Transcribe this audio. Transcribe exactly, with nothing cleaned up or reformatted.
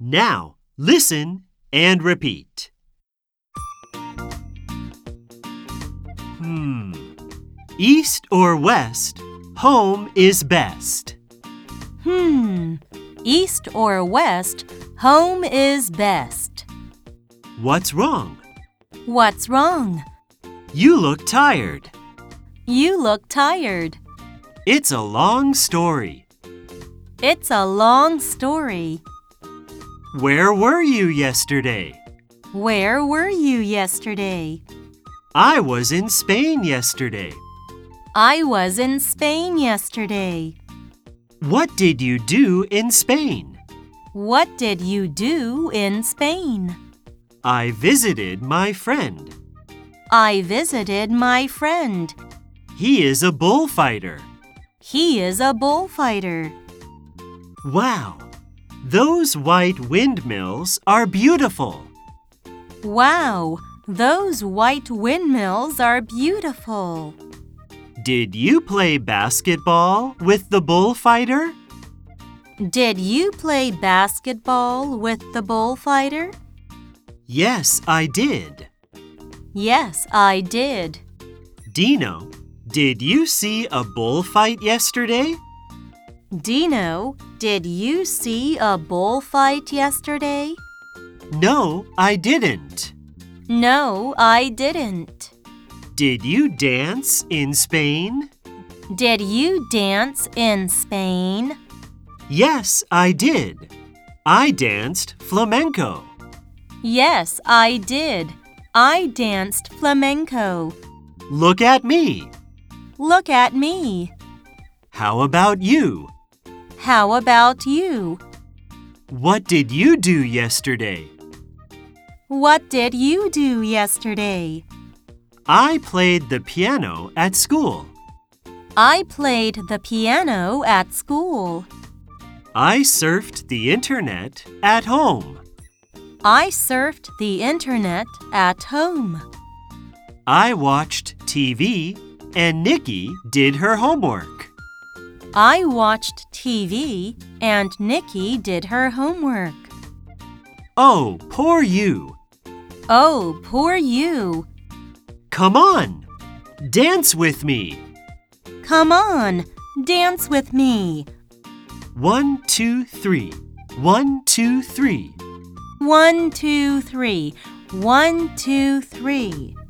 Now, listen and repeat. Hmm. East or west, home is best. Hmm. East or west, home is best. What's wrong? What's wrong? You look tired. You look tired. It's a long story. It's a long story. Where were you yesterday? Where were you yesterday? I was in Spain yesterday. I was in Spain yesterday. What did you do in Spain? What did you do in Spain? I visited my friend. I visited my friend. He is a bullfighter. He is a bullfighter. Wow! Those white windmills are beautiful. Wow! Those white windmills are beautiful. Did you play basketball with the bullfighter? Did you play basketball with the bullfighter? Yes, I did. Yes, I did. Dino, did you see a bullfight yesterday? Dino, did you see a bullfight yesterday? No, I didn't. No, I didn't. Did you dance in Spain? Did you dance in Spain? Yes, I did. I danced flamenco. Yes, I did. I danced flamenco. Look at me. Look at me. How about you? How about you? What did you do yesterday? What did you do yesterday? I played the piano at school. I played the piano at school. I surfed the internet at home. I surfed the internet at home. I watched T V and Nikki did her homework. I watched T V and Nikki did her homework. Oh, poor you. Oh, poor you. Come on, dance with me. Come on, dance with me. One, two, three. One, two, three. One, two, three. One, two, three.